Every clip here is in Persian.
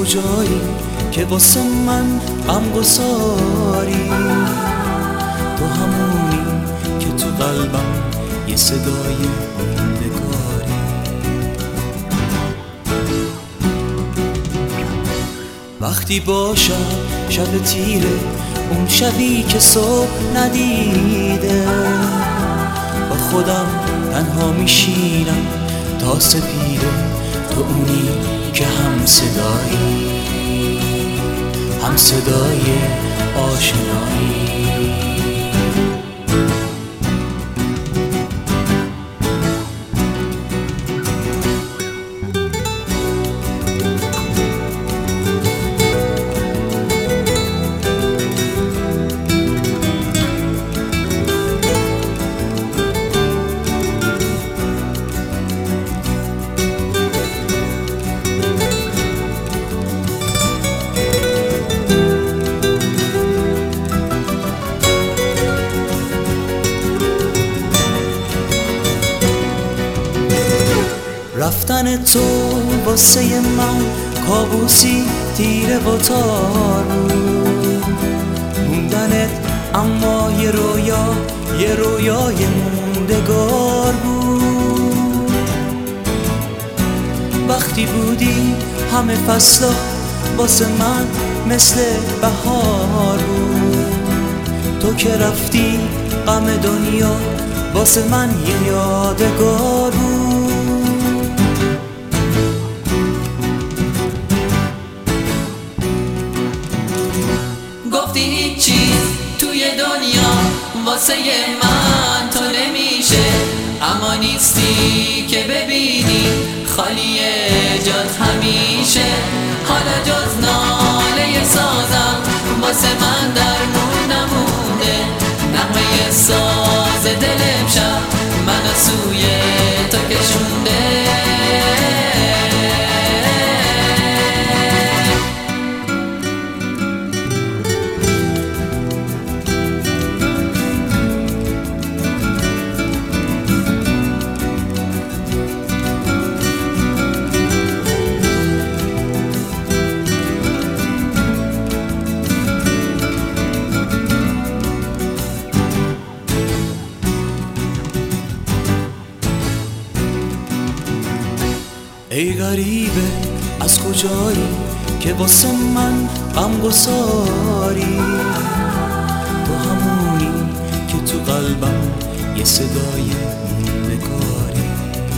کجایی که واسه من غم گساری؟ تو همونی که تو قلبم یه صدای موندگاری. وقتی باشم شب تیره، اون شبی که صبح ندیده، با خودم تنها میشینم تا سپیده. تو اونی که هم صدای آشنایی. رفتن تو واسه من کابوسی تیره و تار بود. موندنت اما یه رویای موندگار بود. وقتی بودی همه فصلا واسه من مثل بهار بود. تو که رفتی غم دنیا واسه من یه یادگار بود. گفتی هیچ چیز توی دنیا واسه من تو نمیشه، اما نیستی که ببینی خالی جات همیشه. حالا جز ناله سازم واسه من درمون نمونده، نغمه ساز دل امشب منو سوی تو کشونده. ای غریبه از کجایی که واسه من غم گساری؟ تو همونی که تو قلبم یه صدای موندگاری.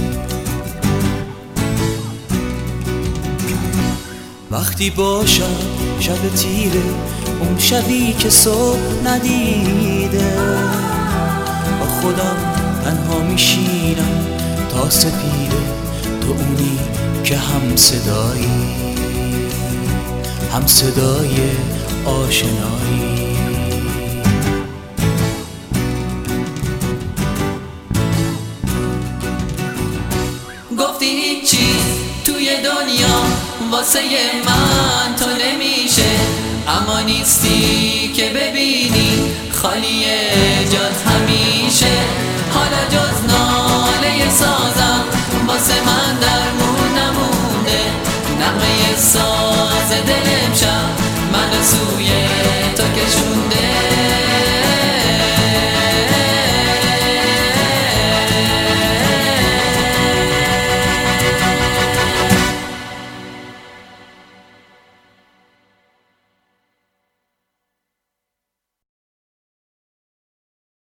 وقتی باشم شب تیره، اون شبی که صبح ندیده، با خودم تنها میشینم تا سپیده. تو اونی که هم صدای آشنایی. گفتی هیچ چیز توی دنیا واسه من تو نمیشه، اما نیستی که ببینی خالی جات همیشه. حالا جز ناله سازم واسه من درمون نمونده، نغمه ساز دل امشب منو سوی تو کشونده.